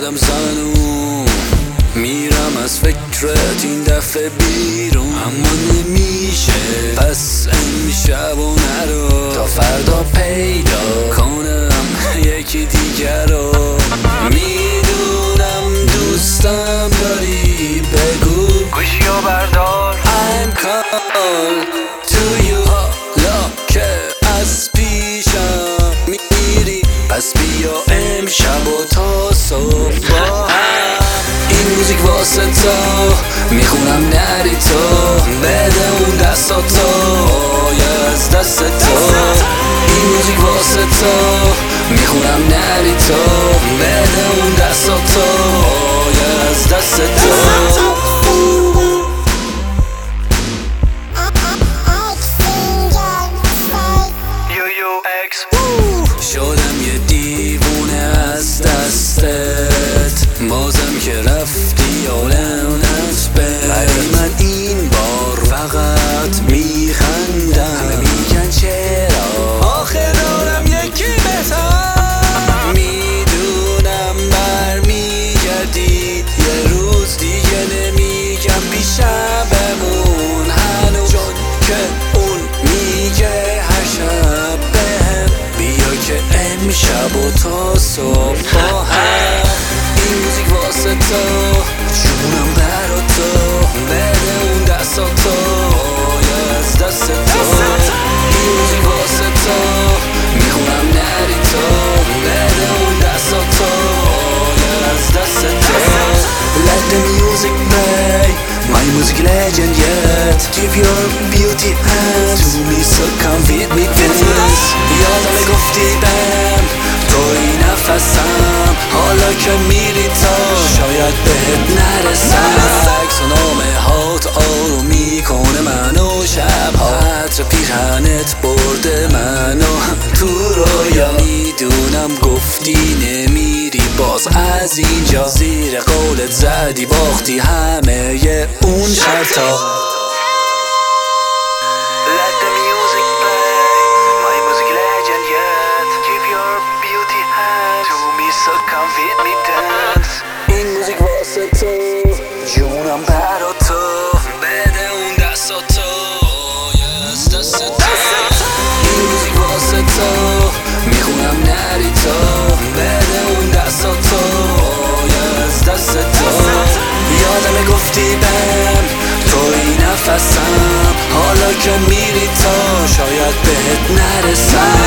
شدم زنون، میرم از فکرت این دفعه بیرون، اما نمیشه پس امشب و نرو تا فردا پیدا کنم یکی دیگر رو. میدونم دوستم داری، بگو گوشیو بردار. I'm call to you، حالا که از پیشم میری پس بیا امشب و تا صبح با هم. این موزیک واسه تو میخونم، نری تو بده اون دستاتو آی از دست تو. این موزیک واسه تو میخونم، نری تو بده اون دستاتو آی از دست تو. شدم یه دیوونه از دستت، بازم که رفتی عالمت به ولی من این بار فقط میخندم. میگن چرا آخه دارم یکی بهتر، میدونم برمیگردی یه روز دیگه، نمیگم پیشم بمون هنوز، چون که اون میگه هر شب بهم بیا که امشب و تا صبح با هم. این موزیک واسه تو جونم برا تو، بده اون دستاتو آی از دست تو. این موزیک واسه تو میخونم، نری تو بده اون دستاتو آی از دست تو. Let the music play, my music legend yet. Give your beauty hands to me so come with me dance. یادم گفتی بهم توی نفسم، حالا که میری تا شاید بهت نرسم. عکس و نامه هات آروم میکنه منو، شبها عطر پیرهنت برده منو تو رویا. میدونم گفتی نمیری باز از اینجا، زیر قولت زدی باختی همه ی اون شرطا. Let the music play, my music legend yet. Give your beauty hand to me so come with me dance. این موزیک واسه تو جونم برا تو، بده اون دستاتو آی از دست تو. این موزیک واسه تو میخونم، نری تو بده اون دستاتو آی از دست تو. یادم گفتی بهم توی نفسم، حالا که میری تا شاید بهت نرسم.